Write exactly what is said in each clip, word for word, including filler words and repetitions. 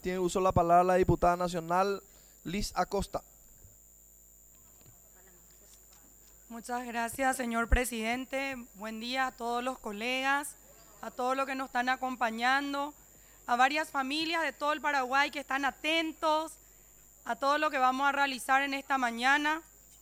Tiene uso de la palabra la diputada nacional Liz Acosta. Muchas gracias, señor presidente. Buen día a todos los colegas, a todos los que nos están acompañando, a varias familias de todo el Paraguay que están atentos a todo lo que vamos a realizar en esta mañana.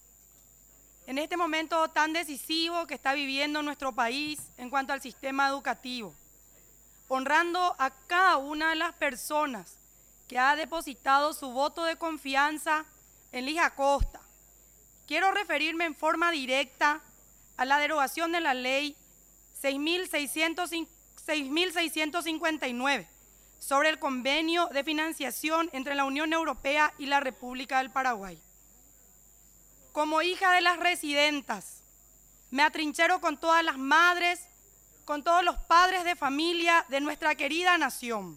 En este momento tan decisivo que está viviendo nuestro país en cuanto al sistema educativo, honrando a cada una de las personas que ha depositado su voto de confianza en Liz Acosta. Quiero referirme en forma directa a la derogación de la ley seis mil seiscientos cincuenta y nueve sobre el convenio de financiación entre la Unión Europea y la República del Paraguay. Como hija de las residentas, me atrinchero con todas las madres, con todos los padres de familia de nuestra querida nación.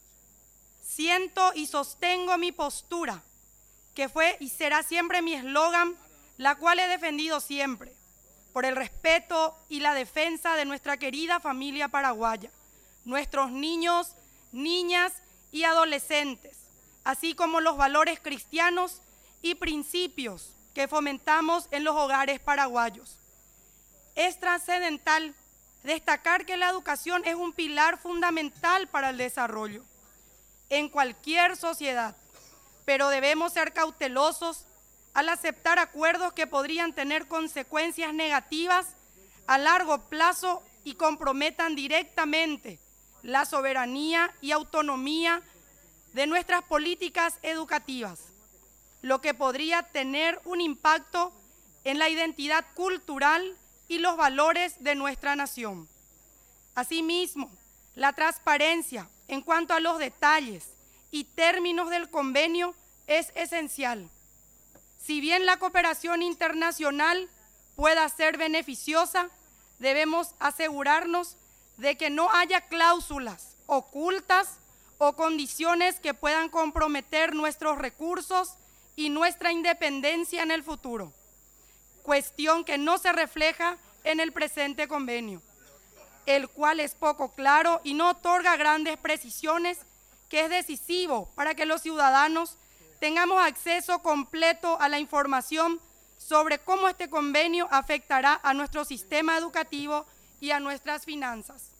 Siento y sostengo mi postura, que fue y será siempre mi eslogan, la cual he defendido siempre, por el respeto y la defensa de nuestra querida familia paraguaya, nuestros niños, niñas y adolescentes, así como los valores cristianos y principios que fomentamos en los hogares paraguayos. Es trascendental destacar que la educación es un pilar fundamental para el desarrollo en cualquier sociedad, pero debemos ser cautelosos al aceptar acuerdos que podrían tener consecuencias negativas a largo plazo y comprometan directamente la soberanía y autonomía de nuestras políticas educativas, lo que podría tener un impacto en la identidad cultural y los valores de nuestra nación. Asimismo, la transparencia en cuanto a los detalles y términos del convenio es esencial. Si bien la cooperación internacional pueda ser beneficiosa, debemos asegurarnos de que no haya cláusulas ocultas o condiciones que puedan comprometer nuestros recursos y nuestra independencia en el futuro, cuestión que no se refleja en el presente convenio, el cual es poco claro y no otorga grandes precisiones, que es decisivo para que los ciudadanos tengamos acceso completo a la información sobre cómo este convenio afectará a nuestro sistema educativo y a nuestras finanzas.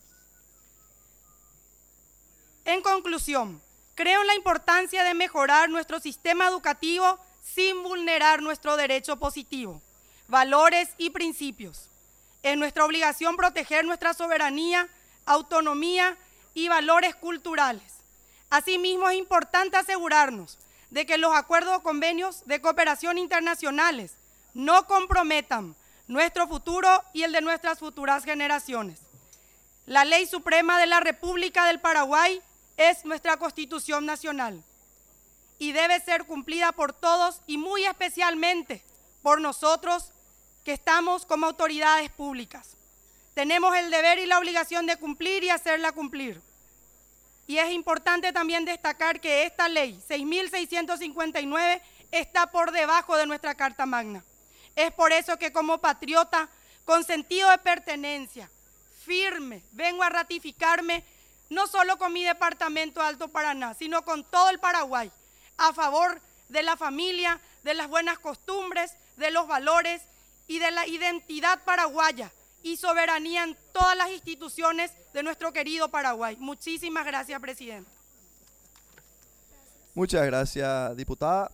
En conclusión, creo en la importancia de mejorar nuestro sistema educativo sin vulnerar nuestro derecho positivo, valores y principios. Es nuestra obligación proteger nuestra soberanía, autonomía y valores culturales. Asimismo, es importante asegurarnos de que los acuerdos o convenios de cooperación internacionales no comprometan nuestro futuro y el de nuestras futuras generaciones. La Ley Suprema de la República del Paraguay es nuestra Constitución Nacional y debe ser cumplida por todos y muy especialmente por nosotros que estamos como autoridades públicas. Tenemos el deber y la obligación de cumplir y hacerla cumplir. Y es importante también destacar que esta ley, seis mil seiscientos cincuenta y nueve, está por debajo de nuestra Carta Magna. Es por eso que como patriota, con sentido de pertenencia, firme, vengo a ratificarme, no solo con mi departamento Alto Paraná, sino con todo el Paraguay, a favor de la familia, de las buenas costumbres, de los valores y de la identidad paraguaya y soberanía en todas las instituciones de nuestro querido Paraguay. Muchísimas gracias, presidente. Muchas gracias, diputada.